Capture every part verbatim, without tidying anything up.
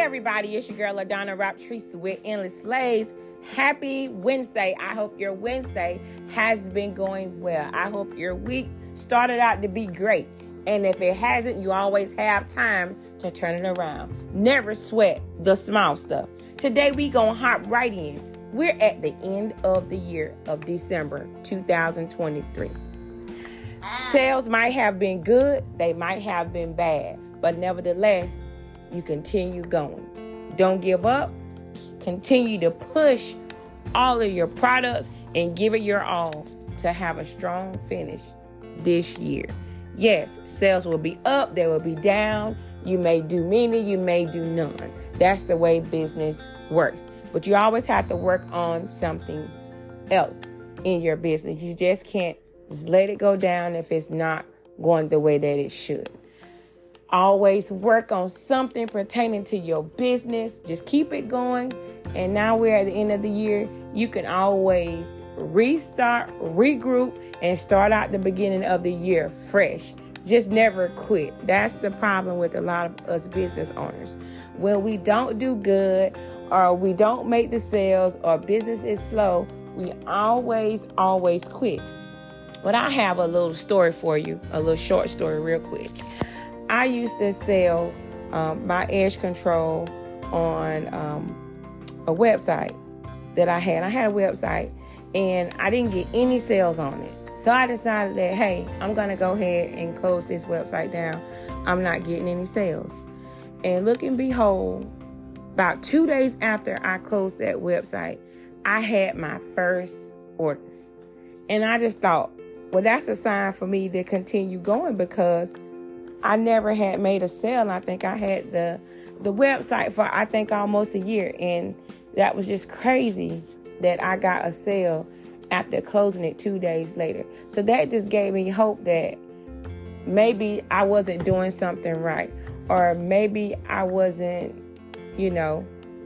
everybody, it's your girl LaDonna Raptrice with Endless Slays. Happy Wednesday. I hope your Wednesday has been going well. I hope your week started out to be great. And if it hasn't, you always have time to turn it around. Never sweat the small stuff. Today we gonna hop right in. We're at the end of the year of December two thousand twenty-three. Sales might have been good, they might have been bad, but nevertheless, you continue going. Don't give up. Continue to push all of your products and give it your all to have a strong finish this year. Yes, sales will be up, they will be down. You may do many, you may do none. That's the way business works. But you always have to work on something else in your business. You just can't just let it go down if it's not going the way that it should. Always work on something pertaining to your business. Just keep it going. And now we're at the end of the year. You can always restart, regroup, and start out the beginning of the year fresh. Just never quit. That's the problem with a lot of us business owners. When we don't do good, or we don't make the sales, or business is slow, we always, always quit. But I have a little story for you, a little short story real quick. I used to sell um, my edge control on um, a website that I had. I had a website and I didn't get any sales on it. So I decided that, hey, I'm going to go ahead and close this website down. I'm not getting any sales. And look and behold, about two days after I closed that website, I had my first order. And I just thought, well, that's a sign for me to continue going because I never had made a sale. I think I had the the website for, I think, almost a year. And that was just crazy that I got a sale after closing it two days later. So that just gave me hope that maybe I wasn't doing something right. Or maybe I wasn't, you know,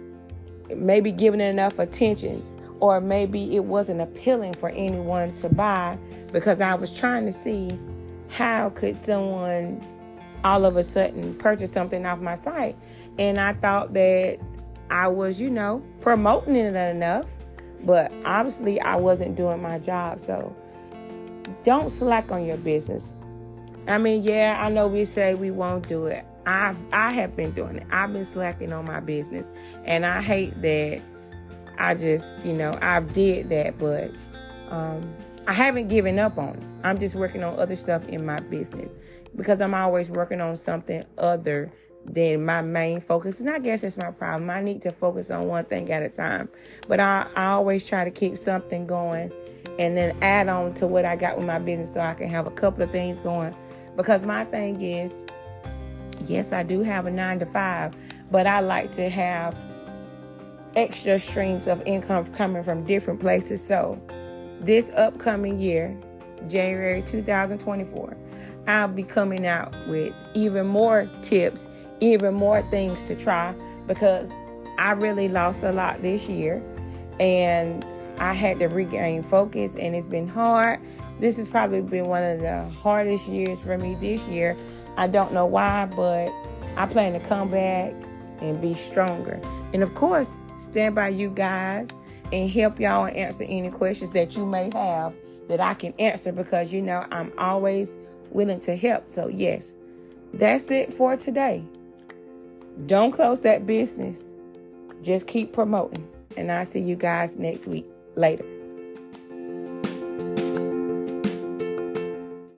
maybe giving it enough attention. Or maybe it wasn't appealing for anyone to buy because I was trying to see how could someone all of a sudden purchase something off my site. And I thought that I was, you know, promoting it enough, but obviously I wasn't doing my job. So don't slack on your business. I mean, yeah, I know we say we won't do it. I've, I have been doing it. I've been slacking on my business. And I hate that I just, you know, I've did that, but um, I haven't given up on it. I'm just working on other stuff in my business because I'm always working on something other than my main focus. And I guess that's my problem. I need to focus on one thing at a time. But I, I always try to keep something going and then add on to what I got with my business so I can have a couple of things going. Because my thing is, yes, I do have a nine to five, but I like to have extra streams of income coming from different places. So this upcoming year, January two thousand twenty-four, I'll be coming out with even more tips, even more things to try because I really lost a lot this year and I had to regain focus and it's been hard. This has probably been one of the hardest years for me this year. I don't know why, but I plan to come back and be stronger. And of course, stand by you guys and help y'all and answer any questions that you may have that I can answer because, you know, I'm always willing to help. So, yes, that's it for today. Don't close that business. Just keep promoting. And I'll see you guys next week. Later.